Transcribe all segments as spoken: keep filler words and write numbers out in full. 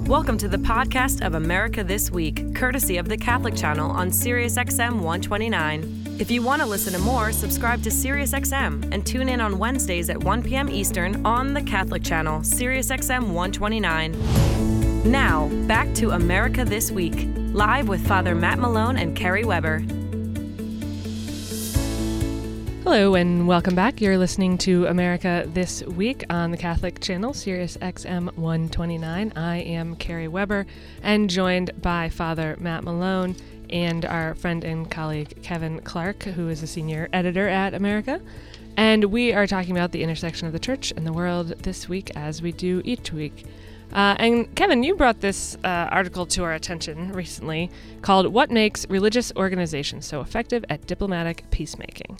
Welcome to the podcast of America This Week, courtesy of the Catholic Channel on Sirius X M one twenty-nine. If you want to listen to more, subscribe to Sirius X M and tune in on Wednesdays at one p.m. Eastern on the Catholic Channel, Sirius X M one twenty-nine. Now, back to America This Week, live with Father Matt Malone and Carrie Weber. Hello and welcome back. You're listening to America This Week on the Catholic Channel, Sirius X M one twenty-nine. I am Carrie Weber and joined by Father Matt Malone and our friend and colleague Kevin Clark, who is a senior editor at America. And we are talking about the intersection of the church and the world this week, as we do each week. Uh, and Kevin, you brought this uh, article to our attention recently called "What Makes Religious Organizations So Effective at Diplomatic Peacemaking?"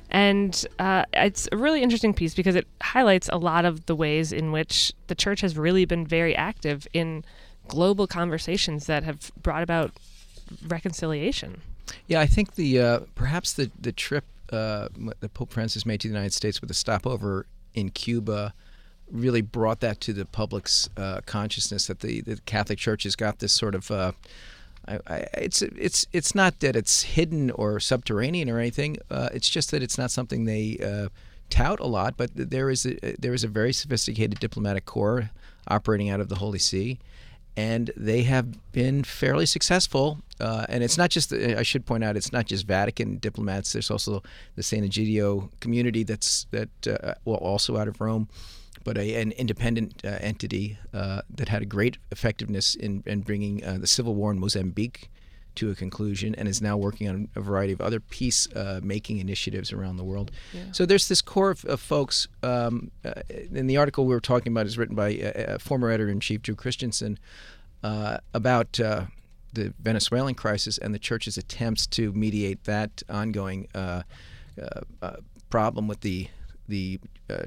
And uh, it's a really interesting piece because it highlights a lot of the ways in which the church has really been very active in global conversations that have brought about reconciliation. Yeah, I think the uh, perhaps the the trip uh, that Pope Francis made to the United States with a stopover in Cuba really brought that to the public's uh, consciousness that the, the Catholic Church has got this sort of uh, I, I, it's it's it's not that it's hidden or subterranean or anything. Uh, it's just that it's not something they uh, tout a lot. But there is a there is a very sophisticated diplomatic corps operating out of the Holy See, and they have been fairly successful. Uh, and it's not just I should point out it's not just Vatican diplomats. There's also the San Egidio community that's that uh, well also out of Rome, but a, an independent uh, entity uh, that had a great effectiveness in, in bringing uh, the civil war in Mozambique to a conclusion and is now working on a variety of other peace-making uh, initiatives around the world. Yeah. So there's this core of, of folks, um, uh, and the article we were talking about is written by a, a former editor-in-chief, Drew Christensen, uh, about uh, the Venezuelan crisis and the Church's attempts to mediate that ongoing uh, uh, uh, problem with the the uh,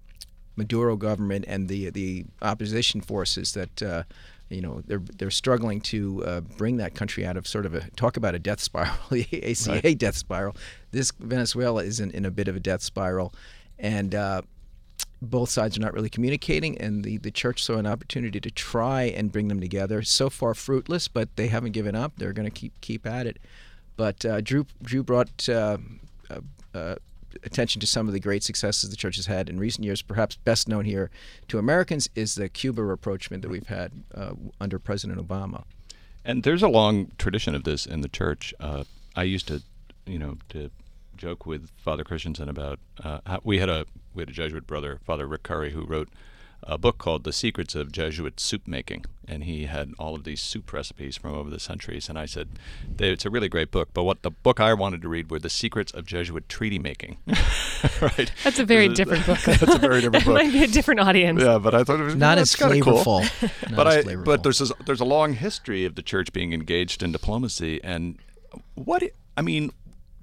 Maduro government and the the opposition forces that uh, you know they're they're struggling to uh, bring that country out of sort of a talk about a death spiral, the A C A right. death spiral. This Venezuela is in, in a bit of a death spiral, and uh, both sides are not really communicating. And the, the church saw an opportunity to try and bring them together. So far fruitless, but they haven't given up. They're going to keep keep at it. But uh, Drew Drew brought. Uh, uh, uh, attention to some of the great successes the church has had in recent years. Perhaps best known here to Americans is the Cuba rapprochement that we've had uh, under President Obama. And there's a long tradition of this in the church. Uh, I used to, you know, to joke with Father Christensen about uh, how we had a we had a Jesuit brother, Father Rick Curry, who wrote a book called The Secrets of Jesuit Soup Making, and he had all of these soup recipes from over the centuries. And I said, it's a really great book, but what the book I wanted to read were The Secrets of Jesuit Treaty Making. Right? That's a very different book. That's a very different book. It might be a different audience. Yeah, but I thought it was not well, as flavorful. Cool. Not but as I, flavorful. but there's this, there's a long history of the church being engaged in diplomacy, and what it, I mean.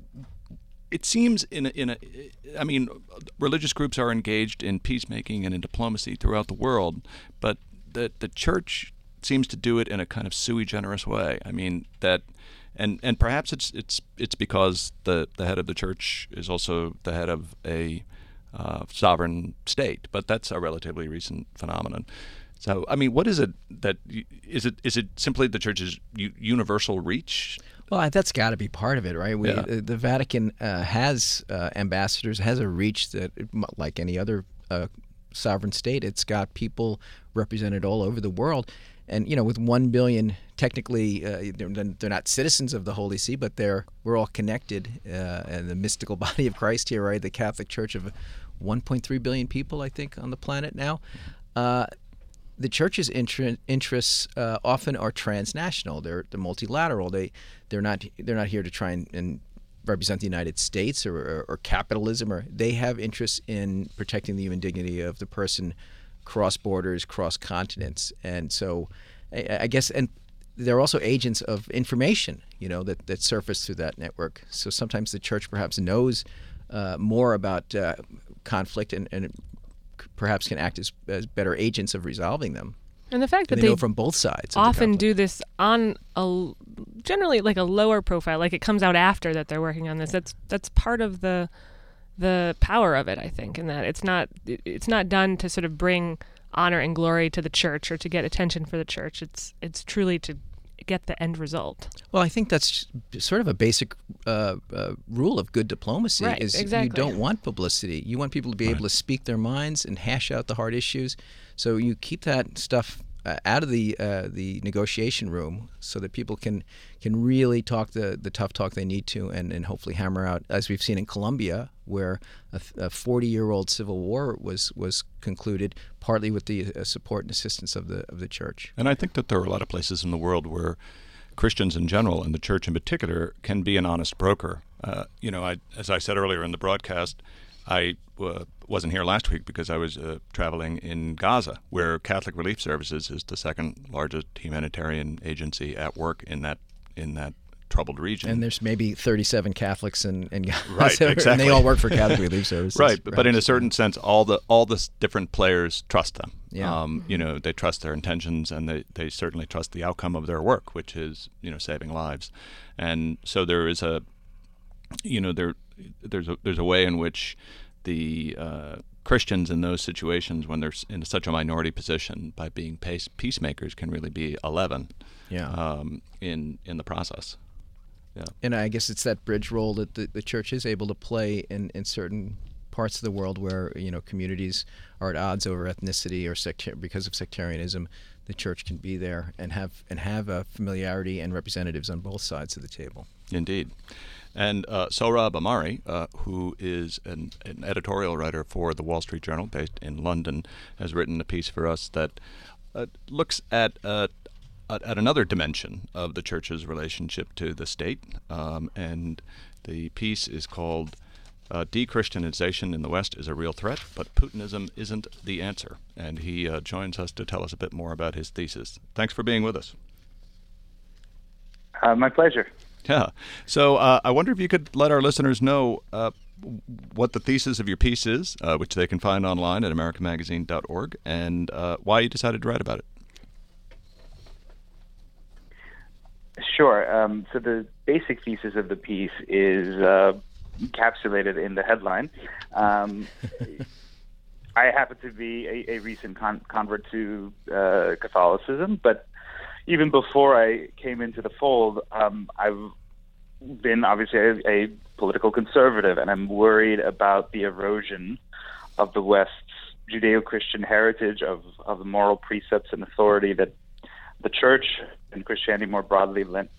It seems in a, in a, I mean, religious groups are engaged in peacemaking and in diplomacy throughout the world, but the the church seems to do it in a kind of sui generis way. I mean that, and and perhaps it's it's it's because the the head of the church is also the head of a uh, sovereign state, but that's a relatively recent phenomenon. So, I mean, what is it that is it is it simply the church's u- universal reach? Well, that's got to be part of it, right? We, yeah. uh, the Vatican uh, has uh, ambassadors, has a reach that, like any other uh, sovereign state, it's got people represented all over the world. And, you know, with one billion, technically, uh, they're, they're not citizens of the Holy See, but they're we're all connected. Uh, and the mystical body of Christ here, right? The Catholic Church of one point three billion people, I think, on the planet now. Uh, The church's inter- interests uh, often are transnational. They're, they're multilateral. They they're not they're not here to try and, and represent the United States or, or, or capitalism. Or they have interests in protecting the human dignity of the person, cross borders, cross continents. And so, I, I guess, and they're also agents of information, you know, that that surface through that network. So sometimes the church perhaps knows uh, more about uh, conflict and. and perhaps can act as, as better agents of resolving them. And the fact and that they, they know from both sides often do this on a generally like a lower profile, like it comes out after that they're working on this. That's that's part of the the power of it, I think, in that it's not it's not done to sort of bring honor and glory to the church or to get attention for the church. It's it's truly to get the end result. Well, I think that's sort of a basic uh, uh, rule of good diplomacy. Right, is exactly. You don't want publicity. You want people to be Right. able to speak their minds and hash out the hard issues. So you keep that stuff uh, out of the uh, the negotiation room so that people can can really talk the, the tough talk they need to and, and hopefully hammer out, as we've seen in Colombia, where a forty-year-old civil war was was concluded partly with the uh, support and assistance of the of the church. And I think that there are a lot of places in the world where Christians in general and the church in particular can be an honest broker. Uh, you know, I, as I said earlier in the broadcast, I uh, wasn't here last week because I was uh, traveling in Gaza, where Catholic Relief Services is the second largest humanitarian agency at work in that in that troubled region. And there's maybe thirty-seven Catholics in, in Gaza, right, exactly. and they all work for Catholic Relief Services. Right, but, but in a certain sense, all the all the s- different players trust them. Yeah. Um, you know, they trust their intentions, and they, they certainly trust the outcome of their work, which is, you know, saving lives. And so there is a, you know, there there's a there's a way in which the uh, Christians in those situations, when they're s- in such a minority position, by being pace, peacemakers, can really be a leaven Yeah. um, in in the process. Yeah. And I guess it's that bridge role that the, the church is able to play in, in certain parts of the world where, you know, communities are at odds over ethnicity or secta- because of sectarianism. The church can be there and have and have a familiarity and representatives on both sides of the table. Indeed. And uh, Sohrab Ahmari, uh, who is an, an editorial writer for the Wall Street Journal based in London, has written a piece for us that uh, looks at uh, at at another dimension of the church's relationship to the state. Um, and the piece is called uh, De-Christianization in the West is a Real Threat, but Putinism Isn't the Answer. And he uh, joins us to tell us a bit more about his thesis. Thanks for being with us. Uh, my pleasure. Yeah. So uh, I wonder if you could let our listeners know uh, what the thesis of your piece is, uh, which they can find online at american magazine dot org, and uh, why you decided to write about it. Sure. Um, so the basic thesis of the piece is uh, encapsulated in the headline. Um, I happen to be a, a recent con- convert to uh, Catholicism, but even before I came into the fold, um, I've been obviously a, a political conservative, and I'm worried about the erosion of the West's Judeo-Christian heritage of, of the moral precepts and authority that the Church and Christianity more broadly lent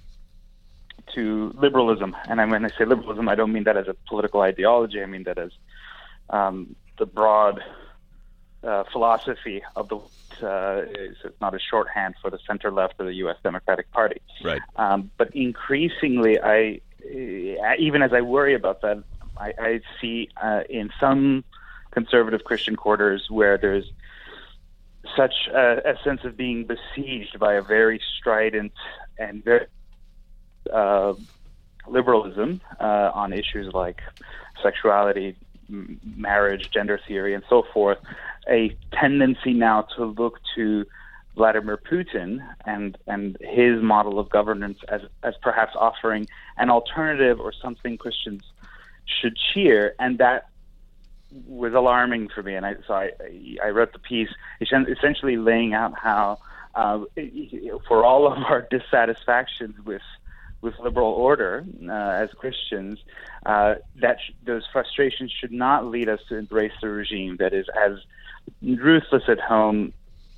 to liberalism. And when I say liberalism, I don't mean that as a political ideology. I mean that as um, the broad uh, philosophy of the uh, it's not a shorthand for the center-left or the U S Democratic Party. Right. Um, but increasingly, I even as I worry about that, I, I see uh, in some conservative Christian quarters where there's such a, a sense of being besieged by a very strident and very uh, liberalism uh, on issues like sexuality, m- marriage, gender theory, and so forth, a tendency now to look to Vladimir Putin and and his model of governance as as perhaps offering an alternative or something Christians should cheer, and that was alarming for me. And I so I I wrote the piece essentially laying out how uh, for all of our dissatisfactions with with liberal order uh, as Christians, uh, that sh- those frustrations should not lead us to embrace the regime that is as ruthless at home,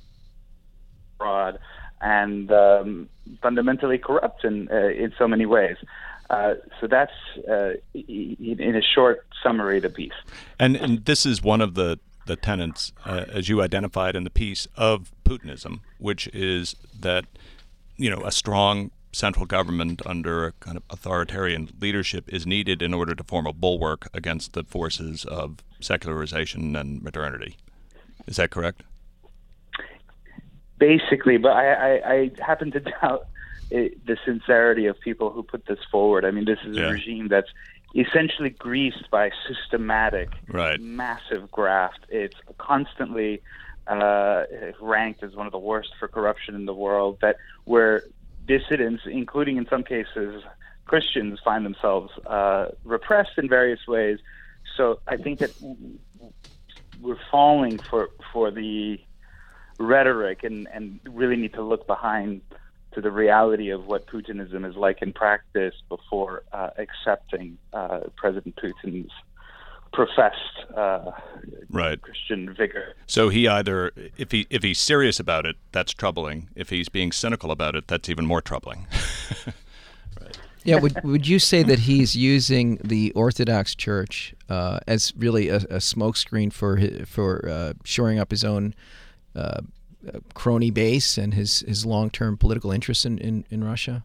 abroad, and um, fundamentally corrupt in uh, in so many ways. Uh, so that's, uh, in a short summary, the piece. And, and this is one of the, the tenets, uh, as you identified in the piece, of Putinism, which is that, you know, a strong central government under a kind of authoritarian leadership is needed in order to form a bulwark against the forces of secularization and modernity. Is that correct? Basically, but I, I, I happen to doubt it, the sincerity of people who put this forward. I mean, this is Yeah. a regime that's essentially greased by systematic, Right. massive graft. It's constantly uh, ranked as one of the worst for corruption in the world, that where dissidents, including in some cases Christians, find themselves uh, repressed in various ways. So I think that we're falling for for the rhetoric and, and really need to look behind to the reality of what Putinism is like in practice before uh, accepting uh, President Putin's professed uh, right. Christian vigor. So he either, if he if he's serious about it, that's troubling. If he's being cynical about it, that's even more troubling. Right. Yeah, would would you say that he's using the Orthodox Church uh, as really a, a smokescreen for his, for uh, shoring up his own uh, crony base and his, his long-term political interest in, in, in Russia?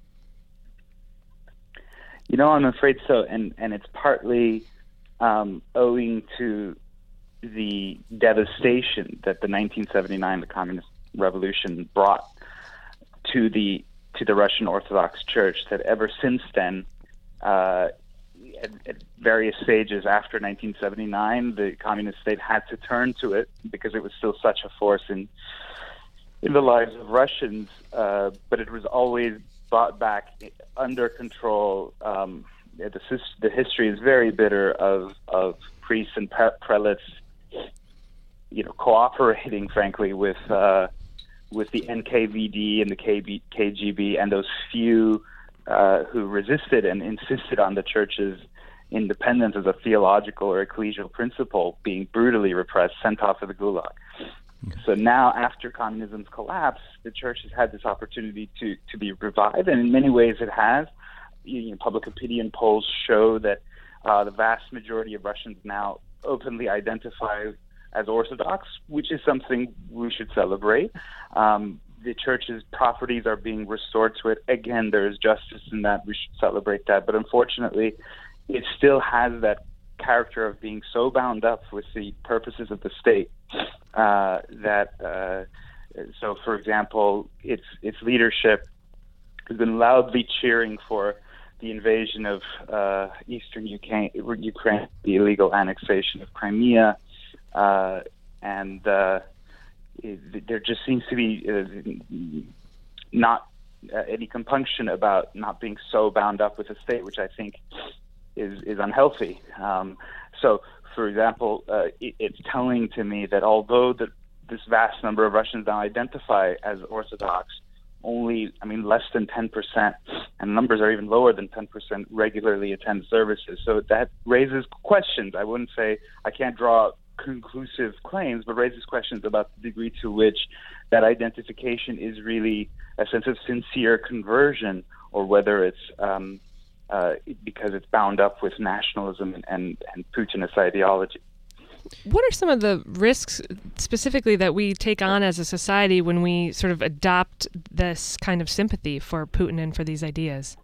You know, I'm afraid so, and and it's partly Um, owing to the devastation that the nineteen seventy-nine, the Communist Revolution, brought to the to the Russian Orthodox Church, that ever since then, uh, at, at various stages after nineteen seventy-nine, the communist state had to turn to it because it was still such a force in in the lives of Russians, uh, but it was always brought back under control. Um, The, the history is very bitter of, of priests and pre- prelates, you know, cooperating, frankly, with uh, with the N K V D and the K G B and those few uh, who resisted and insisted on the church's independence as a theological or ecclesial principle being brutally repressed, sent off to the Gulag. So now, after communism's collapse, the church has had this opportunity to, to be revived, and in many ways it has. You know, public opinion polls show that uh, the vast majority of Russians now openly identify as Orthodox, which is something we should celebrate. Um, the church's properties are being restored to it. Again, there is justice in that. We should celebrate that. But unfortunately, it still has that character of being so bound up with the purposes of the state uh, that, uh, so for example, its its leadership has been loudly cheering for the invasion of uh, eastern Ukraine, Ukraine, the illegal annexation of Crimea, uh, and uh, it, there just seems to be uh, not uh, any compunction about not being so bound up with the state, which I think is is unhealthy. Um, so, for example, uh, it, it's telling to me that although the, this vast number of Russians now identify as Orthodox, only, I mean, less than ten percent, and numbers are even lower than ten percent, regularly attend services. So that raises questions. I wouldn't say, I can't draw conclusive claims, but raises questions about the degree to which that identification is really a sense of sincere conversion, or whether it's um, uh, because it's bound up with nationalism and, and, and Putinist ideology. What are some of the risks specifically that we take on as a society when we sort of adopt this kind of sympathy for Putin and for these ideas?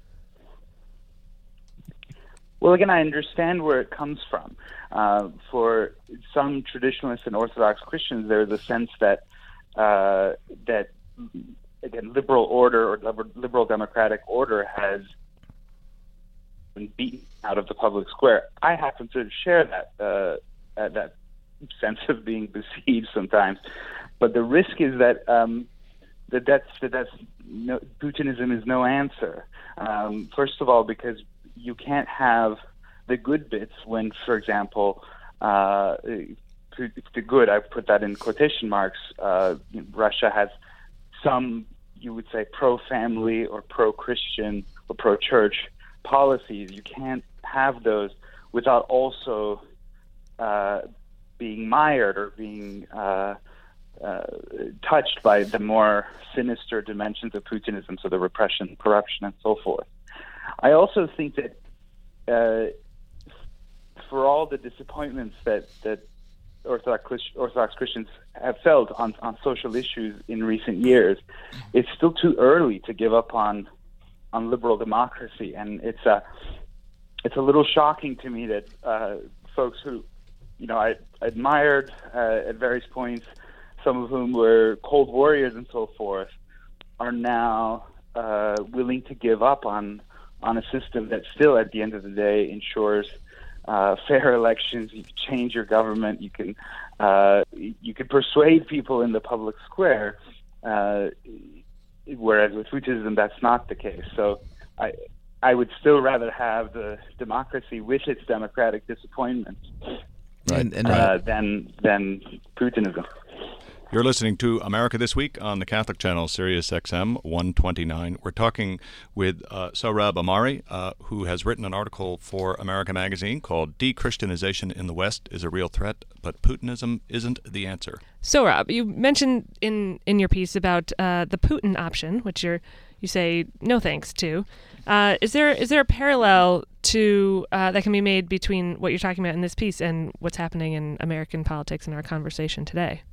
Well, again, I understand where it comes from. Uh, for some traditionalists and Orthodox Christians, there's a sense that, uh, that again, liberal order or liberal democratic order has been beaten out of the public square. I happen to share that uh, Uh, that sense of being besieged sometimes, but the risk is that um, that that's that that's no, Putinism is no answer. Um, first of all, because you can't have the good bits when, for example, uh, the good, I put that in quotation marks. Uh, Russia has some, you would say, pro-family or pro-Christian or pro-church policies. You can't have those without also Uh, being mired or being uh, uh, touched by the more sinister dimensions of Putinism, so the repression, corruption, and so forth. I also think that uh, for all the disappointments that, that Orthodox, Orthodox Christians have felt on, on social issues in recent years, it's still too early to give up on on liberal democracy, and it's a it's a little shocking to me that uh, folks who you know, I admired uh, at various points, some of whom were cold warriors and so forth, are now uh, willing to give up on on a system that still, at the end of the day, ensures uh, fair elections. You can change your government. You can uh, you can persuade people in the public square, uh, whereas with Putinism, that's not the case. So I I would still rather have the democracy with its democratic disappointments. Right. And, and, uh, uh, than than Putinism. You're listening to America This Week on the Catholic Channel, Sirius X M one twenty-nine. We're talking with uh, Sohrab Ahmari, uh, who has written an article for America Magazine called De-Christianization in the West is a Real Threat, but Putinism Isn't the Answer. Sohrab, you mentioned in, in your piece about uh, the Putin option, which you're, you say no thanks to. Uh, is there is there a parallel to uh, that can be made between what you're talking about in this piece and what's happening in American politics in our conversation today?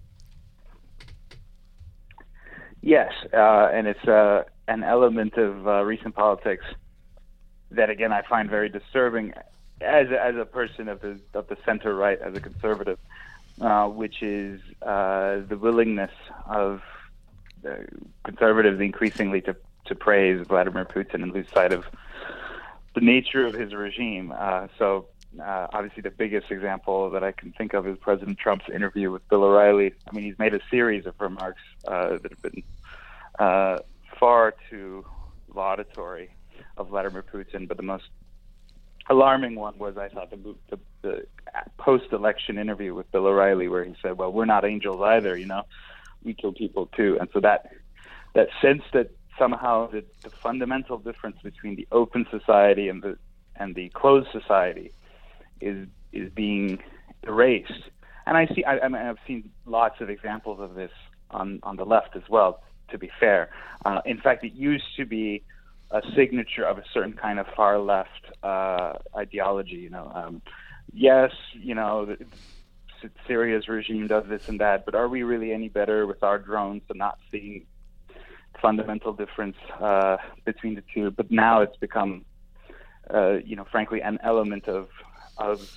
Yes, uh, and it's uh, an element of uh, recent politics that, again, I find very disturbing as a, as a person of the of the center right, as a conservative, uh, which is uh, the willingness of uh, conservatives increasingly to to praise Vladimir Putin and lose sight of the nature of his regime. Uh, so. Uh, obviously, the biggest example that I can think of is President Trump's interview with Bill O'Reilly. I mean, he's made a series of remarks uh, that have been uh, far too laudatory of Vladimir Putin, but the most alarming one was, I thought, the, the, the post-election interview with Bill O'Reilly, where he said, well, we're not angels either, you know, we kill people too. And so that that sense that somehow the, the fundamental difference between the open society and the and the closed society is is being erased, and I see. I, I mean, I've seen lots of examples of this on, on the left as well. To be fair, uh, in fact, it used to be a signature of a certain kind of far left uh, ideology. You know, um, yes, you know, the, Syria's regime does this and that, but are we really any better with our drones and not seeing fundamental difference uh, between the two? But now it's become, uh, you know, frankly, an element of of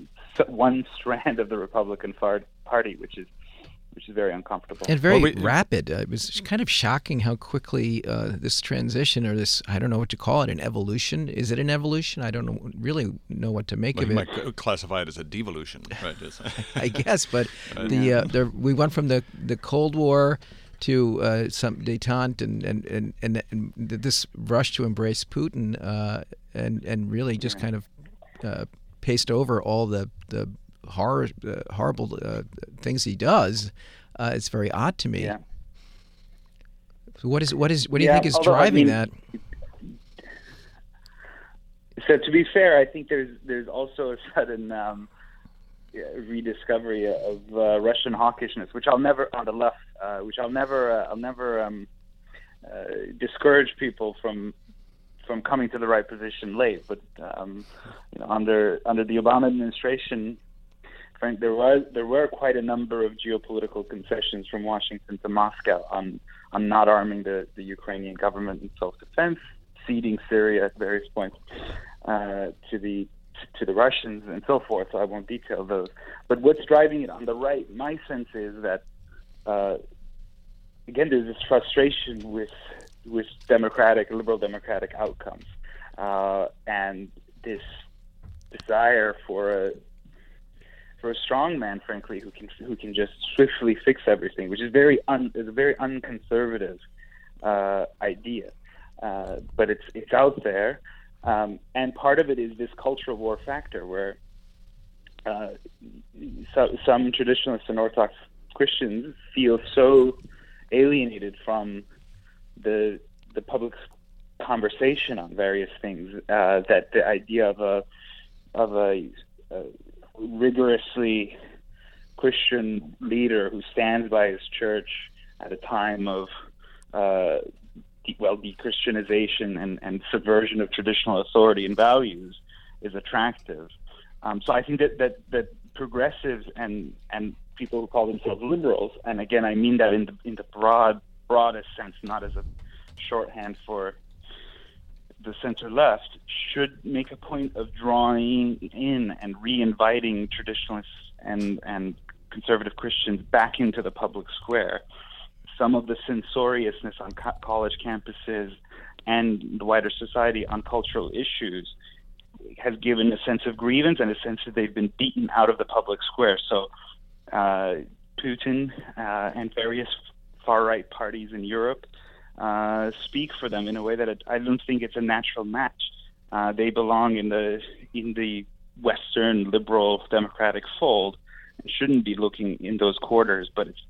one strand of the Republican Party, which is which is very uncomfortable. And very well, we, rapid. Uh, it was kind of shocking how quickly uh, this transition, or this, I don't know what to call it, an evolution. Is it an evolution? I don't know, really know what to make well, of you it. might classify it as a devolution, right? I guess, but the, uh, the we went from the, the Cold War to uh, some détente and and, and, and and this rush to embrace Putin uh, and, and really just yeah. kind of uh, paste over all the the horror, uh, horrible uh, things he does. Uh, it's very odd to me. Yeah. So what is what is what do you yeah, think is although, driving I mean, that? So to be fair, I think there's there's also a sudden um, rediscovery of uh, Russian hawkishness, which I'll never on the left, uh, which I'll never uh, I'll never um, uh, discourage people from. from coming to the right position late, but um, you know, under under the Obama administration, Frank, there was there were quite a number of geopolitical concessions from Washington to Moscow on on not arming the, the Ukrainian government in self-defense, ceding Syria at various points uh, to the to the Russians and so forth. So I won't detail those. But what's driving it on the right? My sense is that uh, again, there's this frustration with. with democratic, liberal democratic outcomes, uh, and this desire for a for a strong man, frankly, who can who can just swiftly fix everything, which is very un, is a very unconservative uh, idea, uh, but it's it's out there, um, and part of it is this cultural war factor, where uh, so, some traditionalists and Orthodox Christians feel so alienated from the the public conversation on various things uh, that the idea of a of a, a rigorously Christian leader who stands by his church at a time of uh, de- well de-Christianization and, and subversion of traditional authority and values is attractive. Um, so I think that, that that progressives and and people who call themselves liberals, and again I mean that in the in the broad broadest sense, not as a shorthand for the center left, should make a point of drawing in and re-inviting traditionalists and, and conservative Christians back into the public square. Some of the censoriousness on co- college campuses and the wider society on cultural issues has given a sense of grievance and a sense that they've been beaten out of the public square. So uh, Putin uh, and various far-right parties in Europe uh, speak for them in a way that it, I don't think it's a natural match. Uh, they belong in the in the Western liberal democratic fold and shouldn't be looking in those quarters, but it's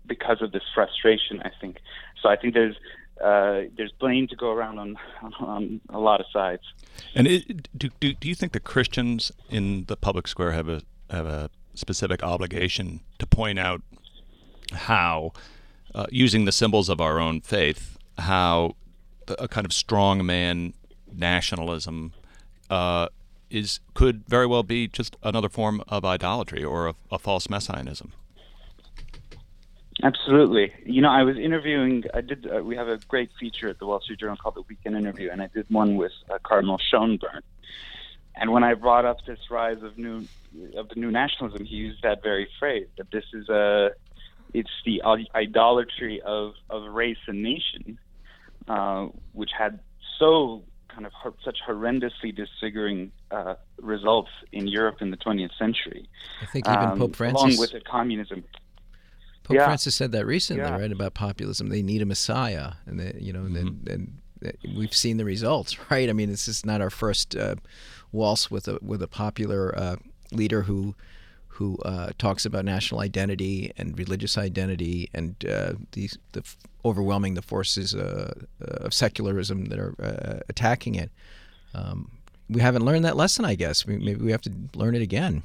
because of this frustration, I think. So I think there's uh, there's blame to go around on, on, on a lot of sides. And it, do, do do you think the Christians in the public square have a have a specific obligation to point out how, uh, using the symbols of our own faith, how a kind of strongman nationalism uh, is could very well be just another form of idolatry or a, a false messianism? Absolutely. You know, I was interviewing, I did, uh, we have a great feature at the Wall Street Journal called The Weekend Interview, and I did one with uh, Cardinal Schonborn. And when I brought up this rise of new, of the new nationalism, he used that very phrase, that this is a, it's the idolatry of, of race and nation, uh, which had so kind of such horrendously disfiguring uh, results in Europe in the twentieth century. I think even um, Pope Francis... Along with it, communism. Pope yeah. Francis said that recently, yeah. right, about populism. They need a messiah, and they, you know, Mm-hmm. and, and, and we've seen the results, right? I mean, this is not our first uh, waltz with a with a popular uh, leader who who uh, talks about national identity and religious identity and uh, the the f- overwhelming the forces uh, of secularism that are uh, attacking it. Um, we haven't learned that lesson, I guess. We, maybe we have to learn it again.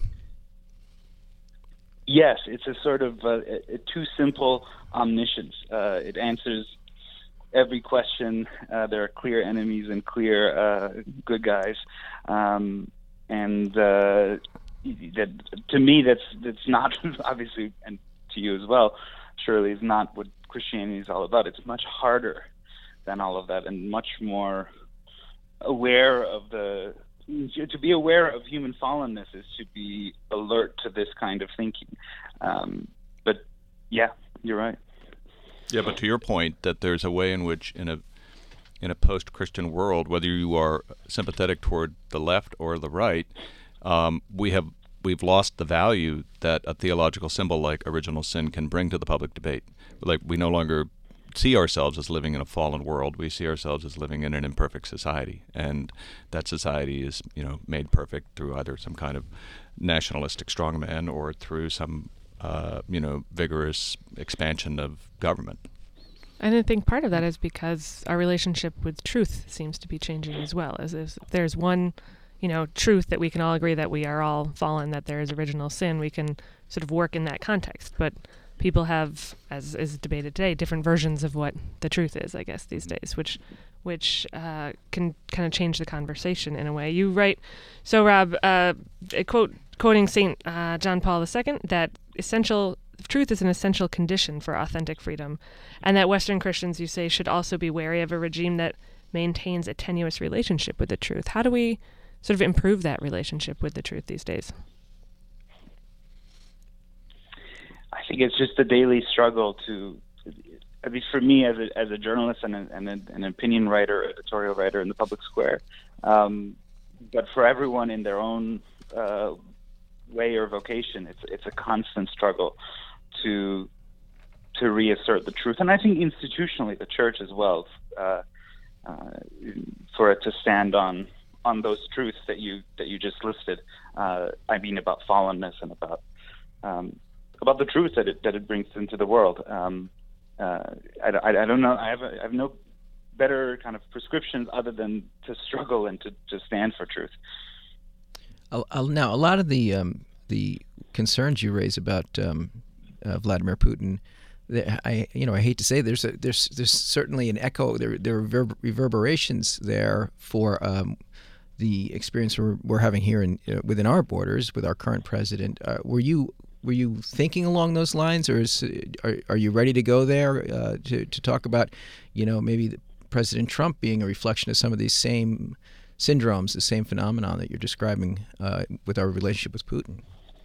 Yes, it's a sort of uh, a, a too simple omniscience. Uh, it answers every question. Uh, there are clear enemies and clear uh, good guys, um, and uh, that to me, that's that's not obviously, and to you as well, surely is not what Christianity is all about. It's much harder than all of that, and much more aware of the. To be aware of human fallenness is to be alert to this kind of thinking. Um, but yeah, you're right. Yeah, but to your point, that there's a way in which, in a in a post-Christian world, whether you are sympathetic toward the left or the right, um, we have we've lost the value that a theological symbol like original sin can bring to the public debate. Like, we no longer see ourselves as living in a fallen world. We see ourselves as living in an imperfect society, and that society is, you know, made perfect through either some kind of nationalistic strongman or through some, uh, you know, vigorous expansion of government. And I think part of that is because our relationship with truth seems to be changing as well. As if there's one, you know, truth that we can all agree that we are all fallen, that there is original sin, we can sort of work in that context. But people have, as is debated today, different versions of what the truth is, I guess, these days, which which uh, can kind of change the conversation in a way. You write, so Rob, uh, quote, quoting Saint uh, John Paul the Second, that essential truth is an essential condition for authentic freedom, and that Western Christians, you say, should also be wary of a regime that maintains a tenuous relationship with the truth. How do we sort of improve that relationship with the truth these days? I think it's just a daily struggle to, at least for me as a, as a journalist and, a, and a, an opinion writer, editorial writer in the public square, um, but for everyone in their own uh, way or vocation, it's it's a constant struggle to to reassert the truth. And I think institutionally, the church as well, uh, uh, for it to stand on on those truths that you that you just listed. Uh, I mean, about fallenness and about um, about the truth that it that it brings into the world. Um, uh, I, I, I don't know. I have a, I have no better kind of prescriptions other than to struggle and to, to stand for truth. Now, a lot of the um, the concerns you raise about um, uh, Vladimir Putin, I you know I hate to say there's a, there's there's certainly an echo. There there are reverberations there for um, the experience we're, we're having here in uh, within our borders with our current president. Uh, were you were you thinking along those lines, or is, are are you ready to go there uh, to to talk about you know maybe President Trump being a reflection of some of these same syndromes, the same phenomenon that you're describing uh, with our relationship with Putin?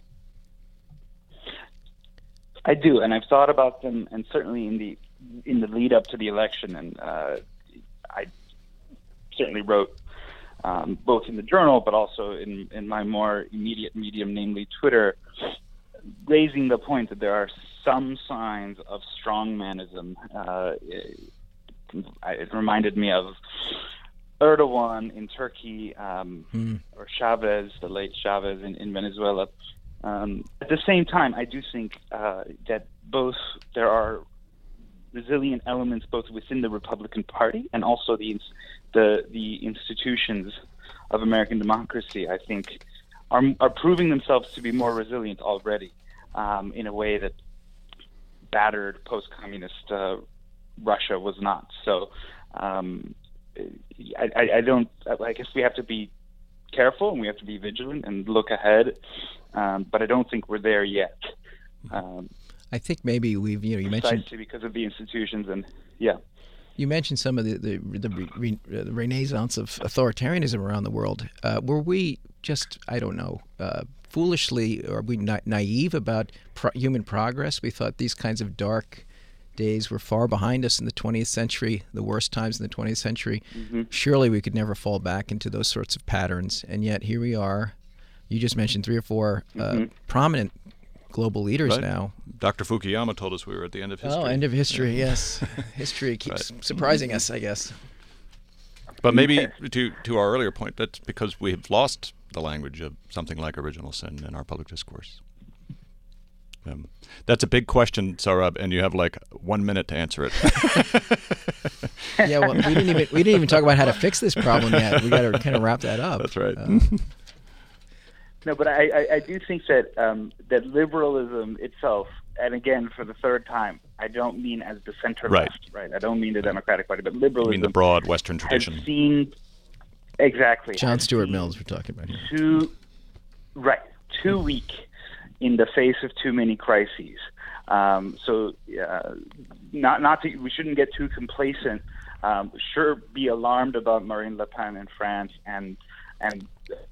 I do, and I've thought about them, and certainly in the in the lead up to the election, and uh, I certainly wrote um, both in the journal, but also in in my more immediate medium, namely Twitter, raising the point that there are some signs of strongmanism. Uh, it, it reminded me of Erdogan in Turkey, um, mm. or Chavez, the late Chavez in, in Venezuela. Um, at the same time, I do think uh, that both there are resilient elements both within the Republican Party and also the the the institutions of American democracy, I think, are are proving themselves to be more resilient already, um, in a way that battered post-communist uh, Russia was not. So, um, I, I, I don't. I guess we have to be careful and we have to be vigilant and look ahead, um, but I don't think we're there yet. Um, I think maybe we've, you know, you precisely mentioned because of the institutions and yeah. You mentioned some of the the, the, re, the renaissance of authoritarianism around the world. Uh, were we just, I don't know, uh, foolishly, or are we na- naive about pro- human progress? We thought these kinds of dark days were far behind us in the twentieth century, the worst times in the twentieth century. Mm-hmm. Surely we could never fall back into those sorts of patterns. And yet here we are. You just mentioned three or four uh, mm-hmm. prominent global leaders right. now. Doctor Fukuyama told us we were at the end of history. Oh, end of history, yeah. Yes. History keeps right. surprising us, I guess. But maybe to to our earlier point, that's because we've lost the language of something like original sin in our public discourse. Um, that's a big question, Saurabh, and you have like one minute to answer it. Yeah, well, we didn't even we didn't even talk about how to fix this problem yet. We got to kind of wrap that up. That's right. Uh, no, but I, I, I do think that um, that liberalism itself, and again for the third time, I don't mean as the center right. left, right? I don't mean the Democratic Party, but liberalism. You mean the broad Western tradition? Has seen exactly John Stuart Mills. We're talking about here. Too right, too weak in the face of too many crises. Um, so, uh, not not to, we shouldn't get too complacent. Um, sure, be alarmed about Marine Le Pen in France and and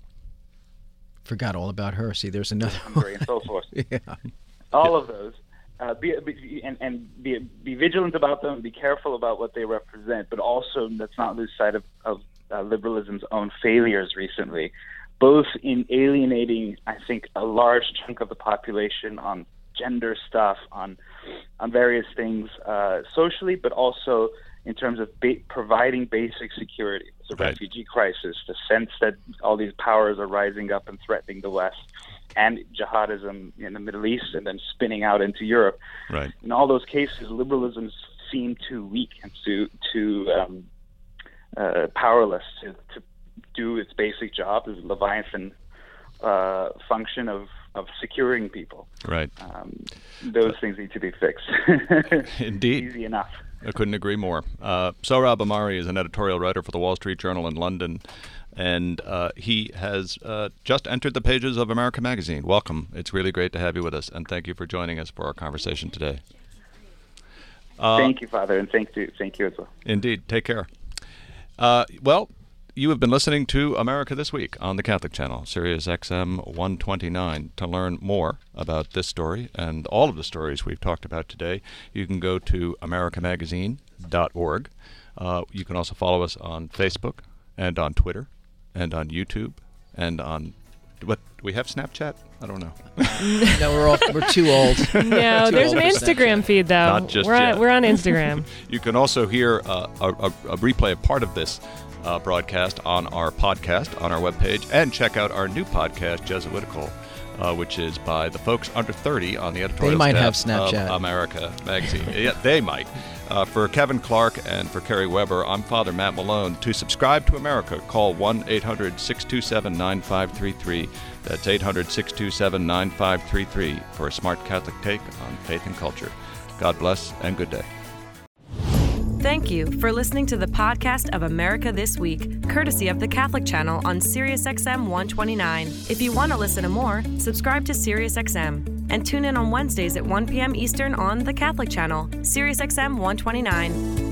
forgot all about her. See, there's another Hungary and so forth. Yeah. All of those. Uh, be, be and, and be be vigilant about them. Be careful about what they represent, but also let's not lose sight of, of uh, liberalism's own failures recently, both in alienating, I think, a large chunk of the population on gender stuff, on on various things uh, socially, but also in terms of ba- providing basic security. The right. refugee crisis, the sense that all these powers are rising up and threatening the West, and jihadism in the Middle East, and then spinning out into Europe. Right. In all those cases, liberalism seemed too weak and too too um, uh, powerless to, to do its basic job as a Leviathan uh, function of, of securing people. Right. Um, those uh, things need to be fixed. Indeed. Easy enough. I couldn't agree more. Uh, Saurabh Ahmari is an editorial writer for the Wall Street Journal in London, and uh, he has uh, just entered the pages of America Magazine. Welcome. It's really great to have you with us, and thank you for joining us for our conversation today. Uh, thank you, Father, and thank you, thank you as well. Indeed. Take care. Uh, well, you have been listening to America This Week on the Catholic Channel, Sirius X M one twenty-nine. To learn more about this story and all of the stories we've talked about today, you can go to america magazine dot org. Uh, you can also follow us on Facebook and on Twitter and on YouTube and on, what, do we have Snapchat? I don't know. No, we're all, we're too old. No, too there's old an for Instagram Snapchat. feed, though. Not just we're yet. On, we're on Instagram. You can also hear uh, a, a, a replay of part of this uh, broadcast on our podcast on our webpage, and check out our new podcast, Jesuitical, uh, which is by the folks under thirty on the editorial They might staff have Snapchat. of America Magazine. Yeah, they might. Uh, for Kevin Clark and for Kerry Weber, I'm Father Matt Malone. To subscribe to America, call one eight hundred six two seven nine five three three. That's eight hundred six two seven nine five three three for a smart Catholic take on faith and culture. God bless and good day. Thank you for listening to the podcast of America This Week, courtesy of the Catholic Channel on Sirius X M one twenty-nine. If you want to listen to more, subscribe to Sirius X M and tune in on Wednesdays at one p.m. Eastern on the Catholic Channel, Sirius X M one twenty-nine.